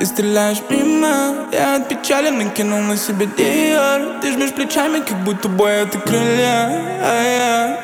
Ты стреляешь мимо, я от печали накинул на себя Диор. Ты жмешь плечами, как будто бой это крылья.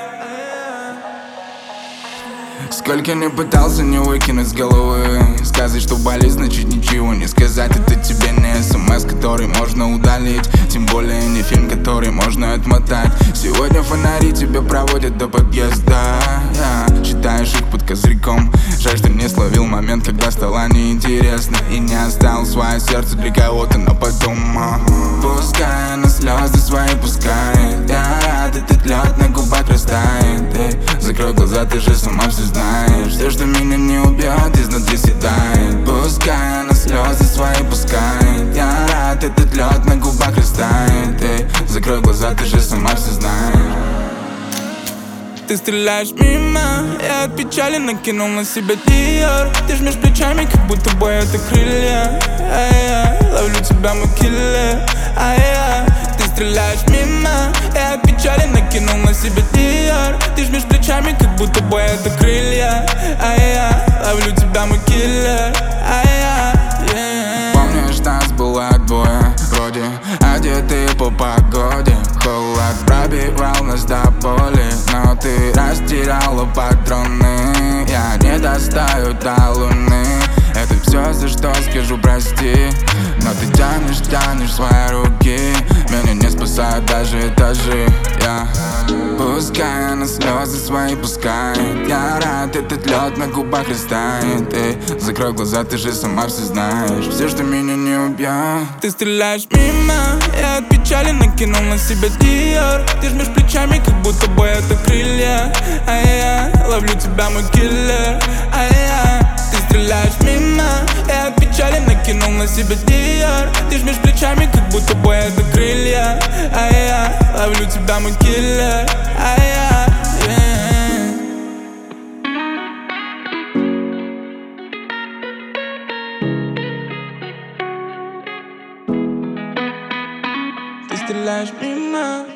Сколько не пытался не выкинуть с головы. Сказать, что болит, значит ничего не сказать. Это тебе не смс, который можно удалить. Тем более не фильм, который можно отмотать. Сегодня фонари тебя проводят до подъезда. Читаешь их под козырьком. Жаль, что не словил момент, когда стало неинтересно. И не оставил свое сердце для кого-то на потом. Пускай она слезы свои пускает. Я рад, этот лед на губах растает. Закрой глаза, ты же сама все знаешь. Все, что меня не убьет, изнутри съедает. Пускай она слезы свои пускает. Я рад, этот лед на губах растает. Закрой глаза, ты же сама все знаешь. Ты стреляешь мимо, я от печали накинул на себя Диор. Ты жмешь плечами, как будто бой это крылья. Ловлю тебя, мой киллер. Ты стреляешь мимо, я от печали накинул на себя Диор. Ты жмешь плечами, как будто бой это крылья. Ловлю тебя, мой киллер. Помнишь, нас было двое, вроде одетые по погоде. Холод пробивал нас до боли, но ты растеряла патроны. Я не достаю до луны. Это все, за что скажу прости. Но ты тянешь свои руки. Меня не спасают даже этажи. Пускай она слезы свои пускает. Я рад, этот лед на губах растает. Закрой глаза, ты же сама все знаешь. Все, что меня не убьет. Ты стреляешь мимо, я от печали накинул на себя Диор. Ты жмешь плечами, как будто бой это крылья. Ловлю тебя, мой киллер. Ты стреляешь мимо, я от печали накинул на себя Диор. Ты жмешь плечами, как будто бой это крылья. Ловлю тебя, мой киллер. Ты стреляешь мимо.